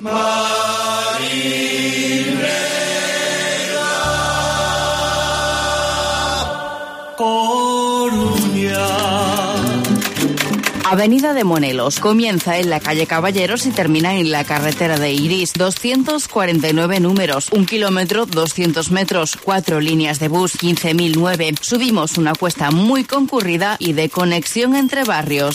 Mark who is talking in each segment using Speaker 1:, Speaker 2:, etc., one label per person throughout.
Speaker 1: Avenida de Monelos comienza en la calle Caballeros y termina en la carretera de Iris. 249 números, 1 kilómetro, 200 metros, 4 líneas de bus, 15.009. Subimos una cuesta muy concurrida y de conexión entre barrios.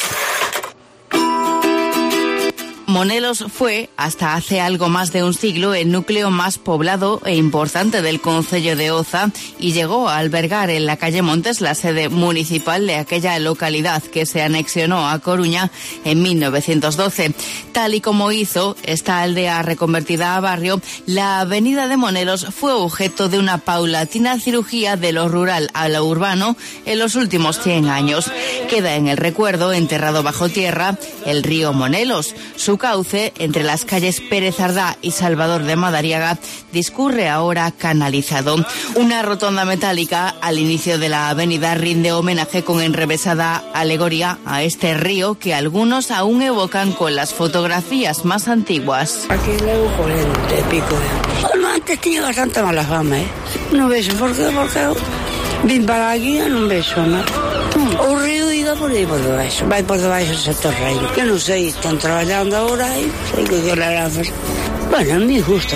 Speaker 1: Monelos fue, hasta hace algo más de un siglo, el núcleo más poblado e importante del concello de Oza y llegó a albergar en la calle Montes la sede municipal de aquella localidad que se anexionó a Coruña en 1912. Tal y como hizo esta aldea reconvertida a barrio, la avenida de Monelos fue objeto de una paulatina cirugía de lo rural a lo urbano en los últimos 100 años. Queda en el recuerdo, enterrado bajo tierra, el río Monelos. Su cauce, entre las calles Pérez Ardá y Salvador de Madariaga, discurre ahora canalizado. Una rotonda metálica al inicio de la avenida rinde homenaje con enrevesada alegoría a este río que algunos aún evocan con las fotografías más antiguas.
Speaker 2: Aquí luego 40 y pico. Bueno, antes tenía bastante mala fama, ¿eh? No ves por qué, porque vim para aquí e non vexo, non? O río iba por aí por debaixo, vai por debaixo ese terreno. Que non sei, están traballando agora e sei que quererán facer. Bueno, a mí gusta,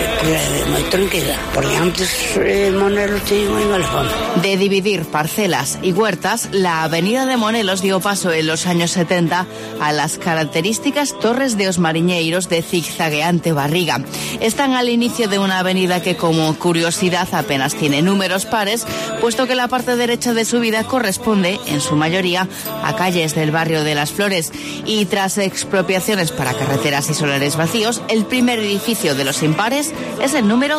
Speaker 2: moi tranquila, porque antes Monelos tenía moi mala fama.
Speaker 1: De dividir parcelas y huertas, la avenida de Monelos dio paso en los años 70 a las características torres de os mariñeiros de zigzagueante barriga. Están al inicio de una avenida que, como curiosidad, apenas tiene números pares, puesto que la parte derecha de su vida corresponde, en su mayoría, a calles del barrio de Las Flores. Y tras expropiaciones para carreteras y solares vacíos, el primer edificio de los impares es el número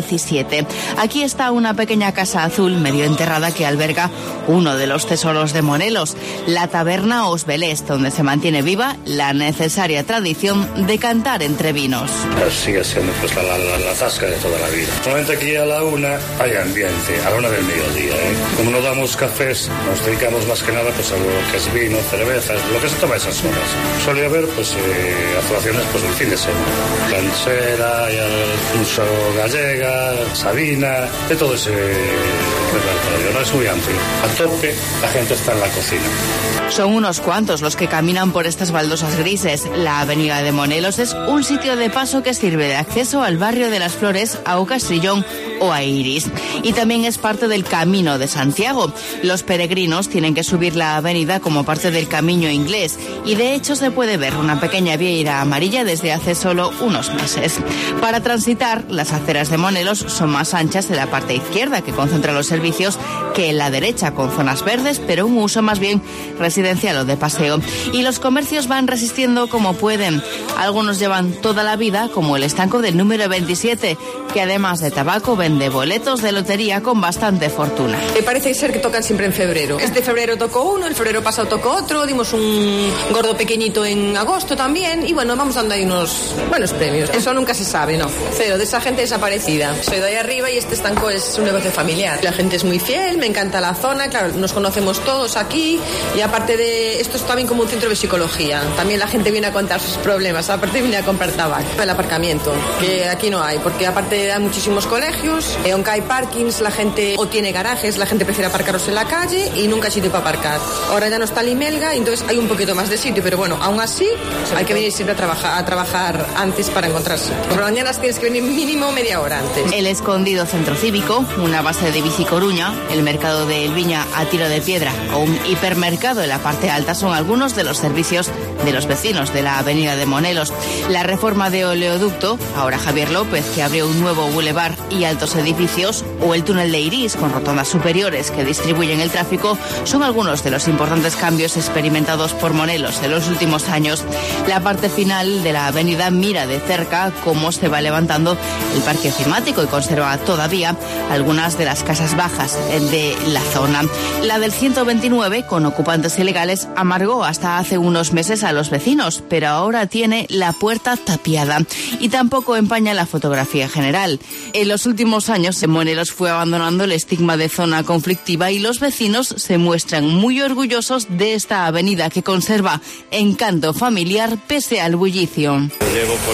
Speaker 1: 17. Aquí está una pequeña casa azul medio enterrada que alberga uno de los tesoros de Monelos, la taberna Os Belés, donde se mantiene viva la necesaria tradición de cantar entre vinos.
Speaker 3: Sigue siendo pues la tasca de toda la vida. Solamente aquí a la 1 hay ambiente, a la 1 del mediodía, ¿eh? Como no damos cafés, nos dedicamos más que nada pues a lo que es vino, cervezas, lo que se toma a esas horas. Suele haber pues actuaciones pues el fin de semana. Sera, y incluso gallega, sabina, de todo ese repertorio, no es muy amplio. A tope, la gente está en la cocina.
Speaker 1: Son unos cuantos los que caminan por estas baldosas grises. La avenida de Monelos es un sitio de paso que sirve de acceso al barrio de Las Flores, a Castrillón o a Iris. Y también es parte del Camino de Santiago. Los peregrinos tienen que subir la avenida como parte del Camino Inglés y de hecho se puede ver una pequeña vieira amarilla desde hace solo unos meses. Para transitar, las aceras de Monelos son más anchas en la parte izquierda, que concentra los servicios, que en la derecha, con zonas verdes, pero un uso más bien residencial o de paseo. Y los comercios van resistiendo como pueden. Algunos llevan toda la vida, como el estanco del número 27, que además de tabaco vende boletos de lotería con bastante fortuna.
Speaker 4: Parece ser que tocan siempre en febrero. Este febrero tocó uno, el febrero pasado tocó otro, dimos un gordo pequeñito en agosto también, y bueno, vamos dando ahí unos buenos premios. Eso nunca se sabe, ¿no? Cero de esa gente desaparecida. Soy de ahí arriba y este estanco es un negocio familiar. La gente es muy fiel, me encanta la zona, claro, nos conocemos todos aquí, y aparte de esto es también como un centro de psicología. También la gente viene a contar sus problemas, aparte viene a comprar tabaco. El aparcamiento, que aquí no hay, porque aparte hay muchísimos colegios, aunque hay parkings, la gente o tiene garajes, la gente prefiere aparcaros en la calle y nunca hay sitio para aparcar. Ahora ya no está Limelga, entonces hay un poquito más de sitio, pero bueno, aún así hay que venir siempre a trabajar antes para encontrarse. Por las mañanas tienes que venir mínimo media hora antes.
Speaker 1: El escondido centro cívico, una base de Bici Coruña, el mercado de El Viña a tiro de piedra o un hipermercado en la parte alta son algunos de los servicios de los vecinos de la avenida de Monelos. La reforma de Oleoducto, ahora Javier López, que abrió un nuevo bulevar y altos edificios, o el túnel de Iris con rotondas superiores que distribuyen el tráfico, son algunos de los importantes cambios experimentados por Monelos en los últimos años. La parte final de la avenida mira de cerca cómo se va levantando el parque climático y conserva todavía algunas de las casas bajas de la zona. La del 129, con ocupantes ilegales, amargó hasta hace unos meses a los vecinos, pero ahora tiene la puerta tapiada y tampoco empaña la fotografía general. En los últimos años, Monelos fue abandonando el estigma de zona conflictiva y los vecinos se muestran muy orgullosos de esta avenida que conserva encanto familiar pese al bullicio.
Speaker 3: Llevo pues desde el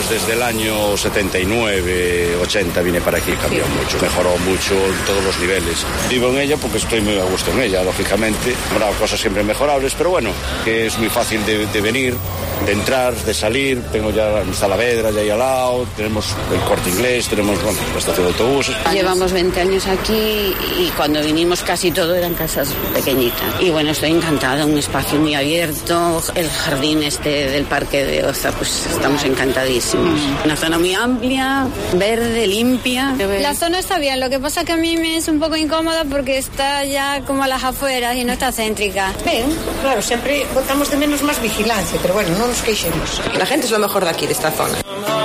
Speaker 5: año 79, 80 vine para aquí, cambió mucho, mejoró mucho en todos los niveles. Vivo en ella porque estoy muy a gusto en ella, lógicamente. Habrá cosas siempre mejorables, pero bueno, que es muy fácil de venir, de entrar, de salir. Tengo ya Saavedra, ya ahí al lado, tenemos el Corte Inglés, tenemos, bueno, la estación de autobuses.
Speaker 6: Llevamos 20 años aquí y cuando vinimos casi todo eran casas pequeñitas. Y bueno, estoy encantada, un espacio muy abierto, el jardín del Parque de Oza, pues estamos encantadísimos. Una zona muy amplia, verde, limpia.
Speaker 7: La zona está bien, lo que pasa que a mí me es un poco incómoda porque está ya como a las afueras y no está céntrica.
Speaker 8: Ben, claro, sempre botamos de menos máis vigilancia, pero bueno, non nos queixemos.
Speaker 4: La gente es lo mejor de aquí, de esta zona.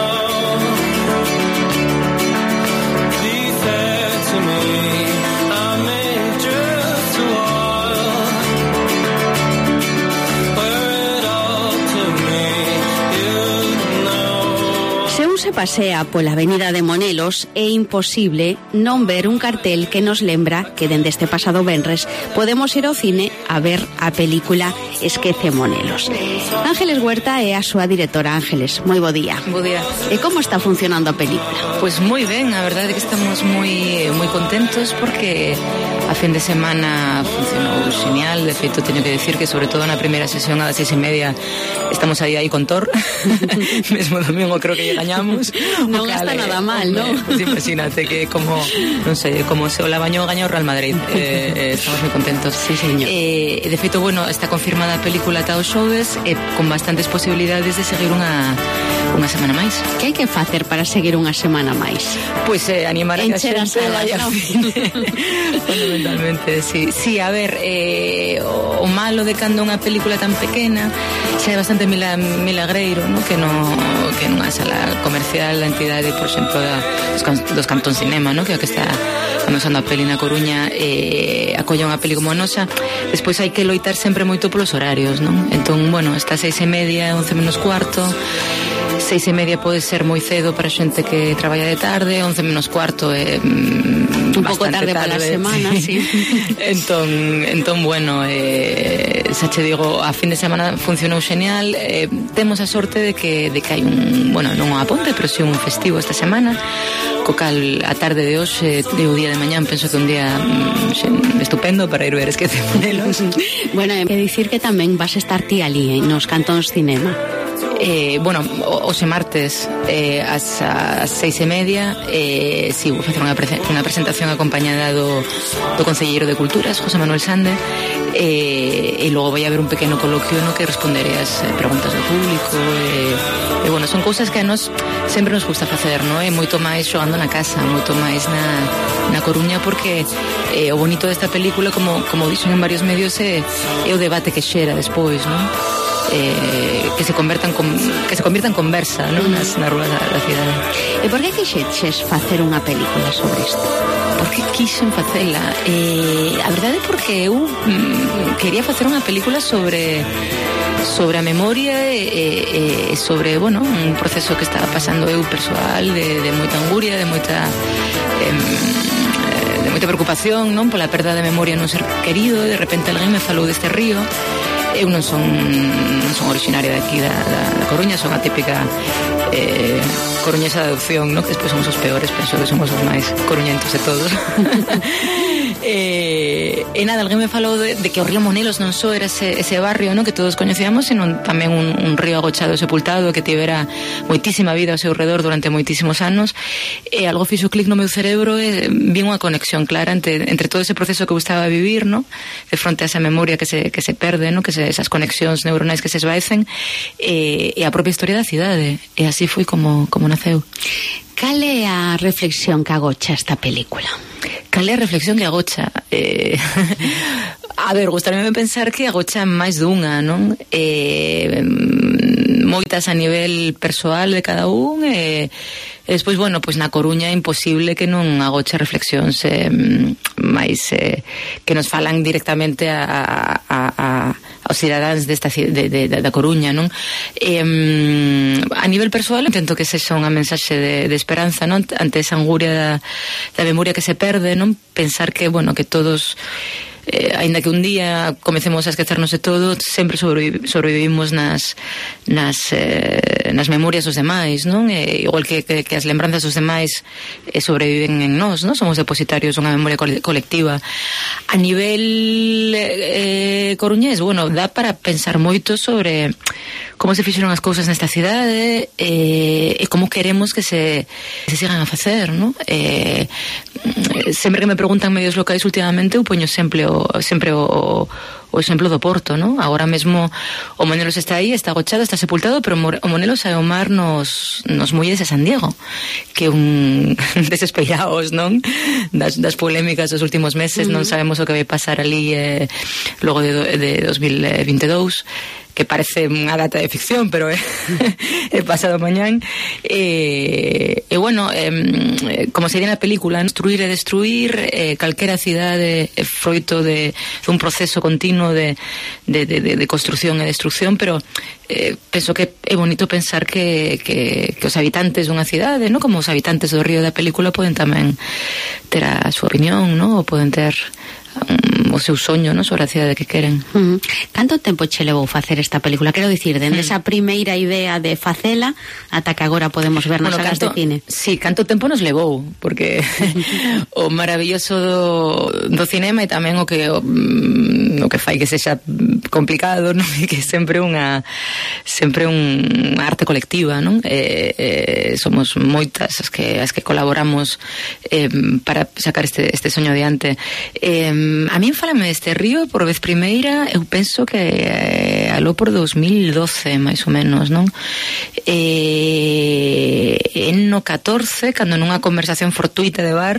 Speaker 9: Se pasea pola avenida de Monelos é imposible non ver un cartel que nos lembra que dende este pasado venres podemos ir ao cine a ver a película Esquece Monelos. Ángeles Huerta é a súa directora. Ángeles, moi bo día.
Speaker 10: Bo día.
Speaker 9: E como está funcionando a película?
Speaker 10: Pues moi ben, a verdade é que estamos moi contentos porque a fin de semana funcionou genial. De feito, teño que decir que sobre todo na primeira sesión a das 6:30 estamos aí con Thor. Mesmo domingo creo que lle gañamos.
Speaker 9: Non está nada mal, ¿no?
Speaker 10: Pues imagínate que como, non sei, como se o Labañón gañou o Real Madrid. Estamos moi contentos.
Speaker 9: Sí, señor.
Speaker 10: De feito, bueno, está confirmada a película ata os xoves con bastantes posibilidades de seguir unha semana máis.
Speaker 9: Que hai que facer para seguir unha semana máis?
Speaker 10: Pois animar a que a xente vaya ao cine. Fundamentalmente, sí, a ver, o malo de cando unha película tan pequena xa é bastante milagreiro, ¿no? Que nunha sala comercial a entidade, por exemplo, dos Cantón Cinema, ¿no? Que é o que está amosando a peli na Coruña, acolla unha peli como a nosa. Despois hai que loitar sempre moito polos horarios, non? Entón, bueno, está 6:30, 11 menos cuarto. 6:30 pode ser moi cedo para xente que traballa de tarde, 11 menos cuarto é
Speaker 9: un pouco tarde para a semana, sí.
Speaker 10: entón bueno, xa che digo, a fin de semana funcionou genial. Temos a sorte de que hai un, bueno, non unha ponte, pero si un festivo esta semana, co cal a tarde de hoxe e o día de mañán penso que un día estupendo para ir ver Esquece Monelos.
Speaker 9: Bueno, é dicir que tamén vas a estar ti ali nos Cantóns Cinema.
Speaker 10: Bueno, hoxe martes ás 6:30 si vou facer unha presentación acompañada do Concelleiro de Culturas, José Manuel Sande, e logo vai haber un pequeno coloquio no que responderé as preguntas do público, e bueno, son cousas que a nos sempre nos gusta facer, non? É moito máis xogando na casa, moito máis na Coruña, porque o bonito desta película, como dixen en varios medios, é o debate que xera despois, non? Que se convierta en conversa, ¿no? nas ruas da cidade.
Speaker 9: E por que quixeches facer unha película sobre isto?
Speaker 10: Por que quixen facela? A verdade é porque eu quería facer unha película sobre a memoria e sobre, bueno, un proceso que estaba pasando eu persoal de moita anguria, de moita preocupación, non, pola perda de memoria nun ser querido. De repente alguén me falou deste río. Eu non son originaria de aquí da Coruña, son a típica coruñesa de adopción, ¿no? Que despois somos os peores, penso que somos os máis coruñentos de todos. E nada, alguén me falou de que o río Monelos non só era ese barrio, ¿no? Que todos coñecíamos, sino tamén un río agochado e sepultado que tivera moitísima vida ao seu redor durante moitísimos anos, e algo fixo clic no meu cerebro e vi unha conexión clara entre todo ese proceso que eu estaba a vivir, ¿no? De fronte a esa memoria que se perde, ¿no? Que esas conexións neuronais que se esvaecen, e a propia historia da cidade, e así foi como naceu.
Speaker 9: Cal é a reflexión que agocha esta película?
Speaker 10: Cal é a reflexión que agocha? A ver, gustaríame pensar que agocha máis dunha, non? Moitas a nivel persoal de cada un, e despois, bueno, pois na Coruña é imposible que non agoche reflexións máis que nos falan directamente aos cidadáns da Coruña, non? A nivel persoal intento que sexa unha mensaxe de esperanza, non? Ante esa anguria da memoria que se perde, non? Pensar que, bueno, que todos aínda que un día comecemos a esquecernos de todo, sempre sobrevivimos nas memorias dos demais, non? Igual que as lembranzas dos demais sobreviven en nós, non? Somos depositarios dunha memoria colectiva. A nivel coruñés, bueno, dá para pensar moito sobre como se fixeron as cousas nesta cidade e como queremos que se sigan a facer, non? Sempre que me preguntan medios locais últimamente, eu poño sempre o exemplo do Porto, non? Agora mesmo o Monelos está aí, está agochado, está sepultado, pero o Monelos sai ao mar nos muelles de San Diego, que un desespeiraos, non? Das polémicas dos últimos meses, non sabemos o que vai pasar ali logo de 2022, que parece unha data de ficción, pero é pasado mañán. E bueno, como sería na película, construir e destruir, calquera cidade é froito dun proceso continuo de construción e destrucción, pero penso que é bonito pensar que os habitantes dunha cidade, non, como os habitantes do río da película, poden tamén ter a súa opinión, non? Ou poden ter o seu soño, non, sobre a cidade que queren.
Speaker 9: Canto tempo che levou facer esta película? Quero dicir, dende esa primeira idea de facela ata que agora podemos ver nas salas de cine.
Speaker 10: Sí, canto tempo nos levou, porque o maravilloso do cinema e tamén o que fai que sexa complicado, non? E que sempre unha arte colectiva, non? Somos moitas as que colaboramos para sacar este soño adiante. A min falame deste río por vez primeira, eu penso que aló por 2012 máis ou menos, non? En no 14, cando nunha conversación fortuita de bar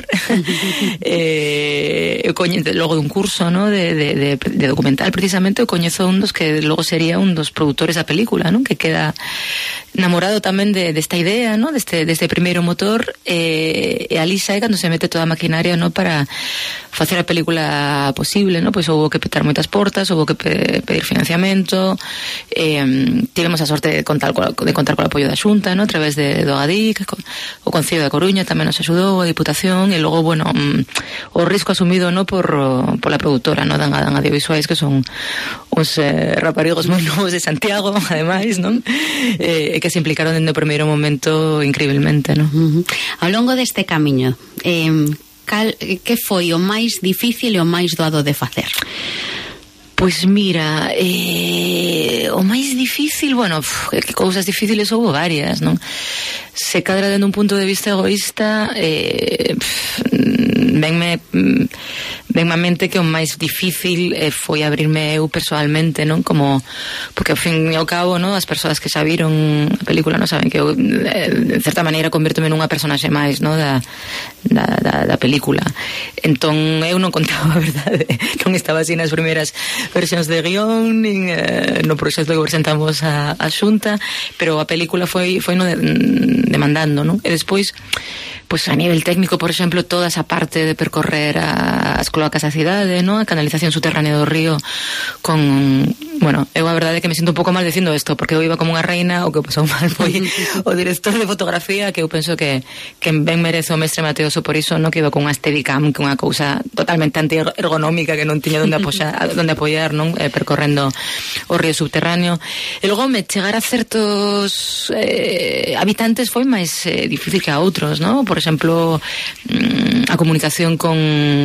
Speaker 10: eu coñezo logo dun curso, non, de documental precisamente, eu coñezo un dos que logo sería un dos produtores da película, non? Que queda namorado tamén desta idea, non? Deste primeiro motor, e ali sai cando se mete toda a maquinaria, non, para facer a película posible, non? Pois houve que petar moitas portas, houve que pedir financiamento, tivemos a sorte de contar co apoio da Xunta, non? A través do ADIC, o Concello da Coruña tamén nos axudou, a Diputación, e logo, bueno, o risco asumido, non, pola produtora, non, Dan Audiovisuais, que son uns raparigos moi novos de Santiago, ademais, non? E que se implicaron dende o primeiro momento increíblemente, non?
Speaker 9: Ao longo deste camiño, que foi o máis difícil e o máis doado de facer?
Speaker 10: Pois mira, o máis difícil, bueno, que cousas difíciles houve varias, non? Se cadra dende un punto de vista egoísta, venme a mente que o máis difícil foi abrirme eu persoalmente, non? Como, porque ao fin e ao cabo, non, as persoas que xa viron a película non saben que eu, de certa maneira, convértome nunha personaxe máis, non, da película. Entón eu non contaba a verdade, non estaba así nas primeiras versións de guión, nin no proxecto que presentamos a Xunta, pero a película foi no demandando, non? E despois, pois a nivel técnico, por exemplo, toda esa parte de percorrer as cloacas da cidade, non? A canalización subterránea do río con, bueno, eu a verdade é que me sinto un pouco mal dicindo isto, porque eu iba como unha reina, o que pasou mal foi o director de fotografía, que eu penso que ben merece o mestre Mateoso por iso, non? Que iba con unha Steadicam, que unha cousa totalmente anti-ergonómica, que non tiña onde apoiar, non? Percorrendo o río subterráneo. E logo me chegar a certos habitantes foi máis difícil que a outros, non? Por exemplo, a comunicación coa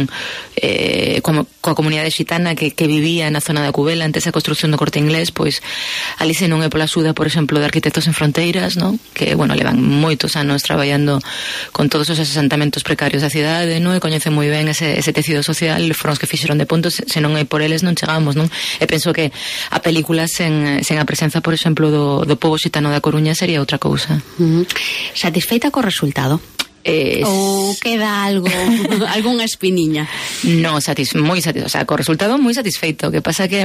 Speaker 10: comunidade xitana que vivía na zona da Cubela antes da construción do Corte Inglés, pois ali se non é pola axuda, por exemplo, de Arquitectos Sen Fronteiras, non? Que, bueno, levan moitos anos traballando con todos os asentamentos precarios da cidade, non? E coñecen moi ben ese tecido social, foron os que fixeron de puntos, se non é por eles non chegamos, non? E penso que a película sen a presenza, por exemplo, do pobo xitano da Coruña sería outra cousa.
Speaker 9: Satisfeita co resultado? Ou queda algo, algunha espiniña?
Speaker 10: No, moi satisfeito, o sea, co resultado moi satisfeito. O que pasa que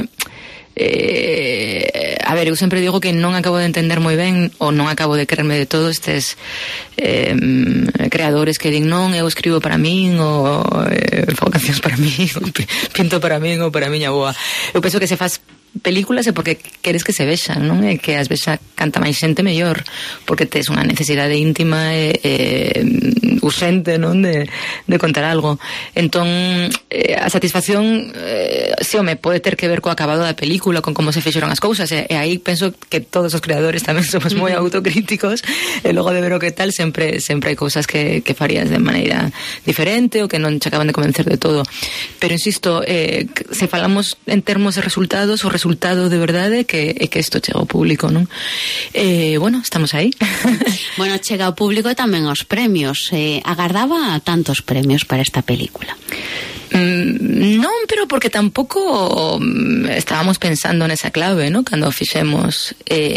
Speaker 10: a ver, eu sempre digo que non acabo de entender moi ben, ou non acabo de quererme de todo estes creadores que din non, eu escribo para min, ou fago cancións para min, ou pinto para min, ou para a miña boa. Eu penso que se faz películas é porque queres que se vexan, non? E que ás veces canta máis xente mellor, porque tes unha necesidade íntima urxente, non? De contar algo. Entón, a satisfacción si home, pode ter que ver co acabado da película, con como se fixeron as cousas, e aí penso que todos os creadores tamén somos moi autocríticos, e logo de ver o que tal sempre hai cousas que farías de maneira diferente ou que non che acaban de convencer de todo. Pero insisto, se falamos en termos de resultados, o resultado de verdade é que isto chega ao público, non? Bueno, estamos aí.
Speaker 9: Bueno, chega ao público e tamén aos premios. Agardaba tantos premios para esta película?
Speaker 10: Non, pero porque tampouco estábamos pensando nesa clave, ¿no? Cando fixemos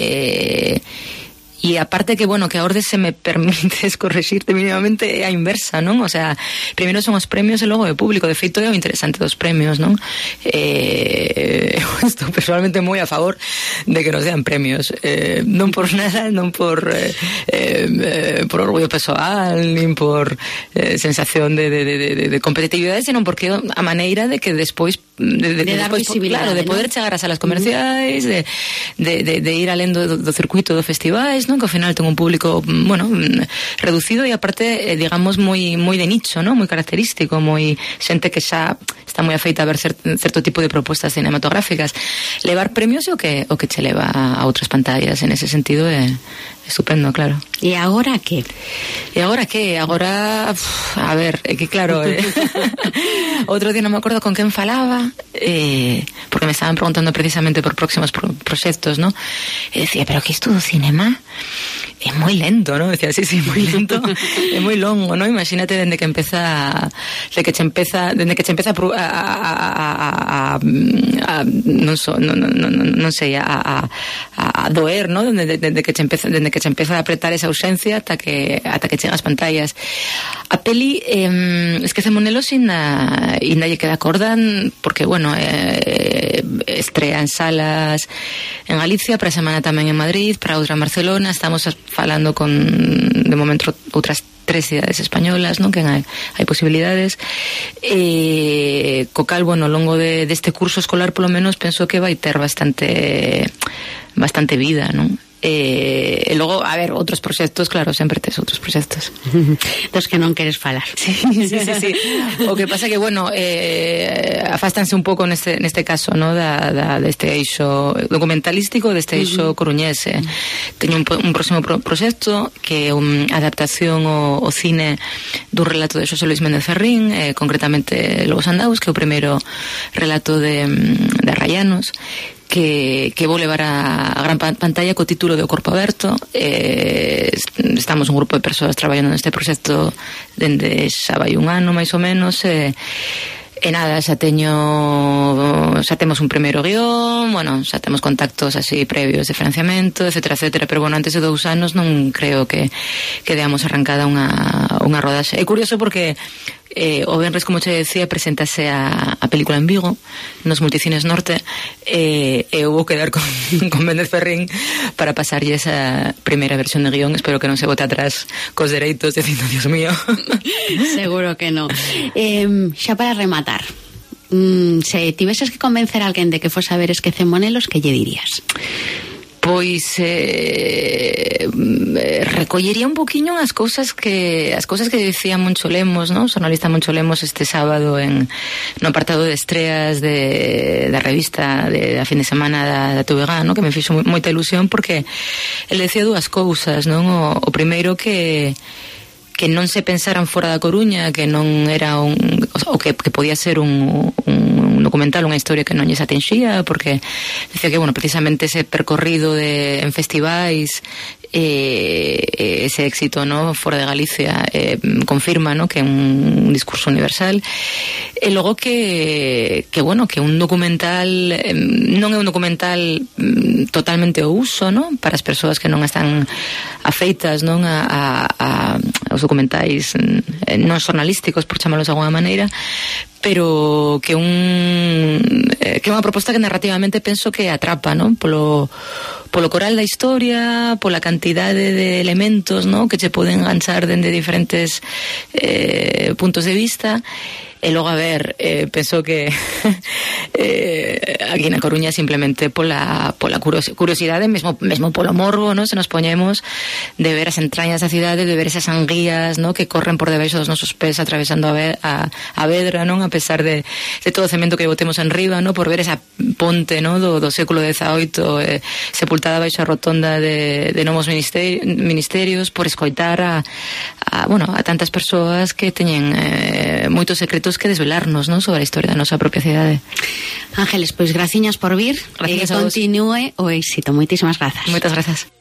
Speaker 10: e aparte que, bueno, que a orde se me permites correxirte mínimamente é a inversa, non? O sea, primeiro son os premios e logo o público. De feito, é o interesante dos premios, non? Estou personalmente moi a favor de que nos dean premios. Non por nada, non por orgullo persoal, nin por sensación de competitividade, senón porque a maneira de que despois
Speaker 9: de dar visibilidade,
Speaker 10: claro, de poder chegar ás salas comerciais, de ir alén do circuito do festivais, non? Que ao final ten un público, bueno, reducido e aparte, digamos, moi de nicho, non? Moi característico, moi xente que xa está moi afeita a ver certo tipo de propostas cinematográficas. Levar premios é o que che leva a outras pantallas, en ese sentido é estupendo, claro.
Speaker 9: E agora que?
Speaker 10: Agora, a ver, é que claro, outro día non me acordo con quen falaba, porque me estaban preguntando precisamente por próximos proxectos, ¿no? E decía, pero que isto do cinema é moi lento, ¿no? Decía, sí, moi lento, é moi longo, ¿no? Imagínate dende que che empeza non sei, a doer, ¿no? Dende que che empeza a apretar esa ausencia ata que chega ás pantallas. A peli Esquecemonelos ainda lle queda corda, porque, bueno, estrea en salas en Galicia, para a semana tamén en Madrid, para outra en Barcelona. Estamos falando con, de momento, outras 3 cidades españolas, non? Que hai posibilidades, co cal, bueno, ao longo deste curso escolar, polo menos, penso que vai ter bastante vida, non? E logo, a ver, outros proxectos, claro, sempre tes outros proxectos
Speaker 9: dos que non queres falar.
Speaker 10: Sí. O que pasa que, bueno, afástanse un pouco neste caso, ¿no? Deste eixo documentalístico, deste eixo coruñese. Teño un próximo proxecto que é unha adaptación ao cine dun relato de Xosé Luis Méndez Ferrín, concretamente Lobos Andaus, que é o primeiro relato de Rayanos, que vou levar a gran pantalla co título de O Corpo Aberto. Estamos un grupo de persoas traballando neste proxecto dende xa vai un ano, máis ou menos, e nada, xa temos un primeiro guión, bueno, xa temos contactos así previos de financiamento, etcétera, pero bueno, antes de 2 anos non creo que deamos arrancada unha rodaxe. É curioso porque o venres, como che decía, presentase a película en Vigo, nos Multicines Norte, e hubo que dar con Méndez Ferrín para pasarlle esa primeira versión de guión. Espero que non se bote atrás cos dereitos, dicindo, Dios mío.
Speaker 9: Seguro que non. Xa para rematar, se tiveses que convencer a alguén de que fose a ver Esquecemonelos, que lle dirías?
Speaker 10: Pois recollería un poquinho as cousas que dicía Moncho Lemos, ¿no? O xornalista Moncho Lemos este sábado no apartado de estreas da revista da fin de semana da TVG, ¿no? Que me fixo moita ilusión, porque el decía 2 cousas, non? O primeiro que non se pensaran fora da Coruña, que non era o que podía ser un documental, unha historia que non lles atinxía, porque decía que, bueno, precisamente ese percorrido en festivais, ese éxito, ¿no? Fora de Galicia, confirma, ¿no? Que é un discurso universal. E logo que bueno, que un documental non é un documental totalmente ao uso, ¿no? Para as persoas que non están afeitas, non? Aos documentais non xornalísticos, por chamalos de alguna maneira, pero que é unha proposta que narrativamente penso que atrapa, ¿no? Polo coral da historia, pola cantidade de elementos, ¿no? Que che poden enganchar dende diferentes puntos de vista. E logo, a ver, penso que aquí na Coruña simplemente pola curiosidade, mesmo polo morbo, no? Se nos poñemos de ver as entrañas da cidade, de ver esas anguías, no? Que corren por debaixo dos nosos pés atravesando a Vedra, non? A pesar de todo o cemento que botemos en riba, no? Por ver esa ponte, no? do século XVIII sepultada baixo a rotonda de novos ministerios, por escoitar a tantas persoas que teñen moitos secretos que desvelarnos, non? Sobre a historia da nosa propia cidade.
Speaker 9: Ángeles, pois graciñas por vir.
Speaker 10: Gracias
Speaker 9: a vos. Continúe o éxito. Moitísimas grazas.
Speaker 10: Moitas grazas.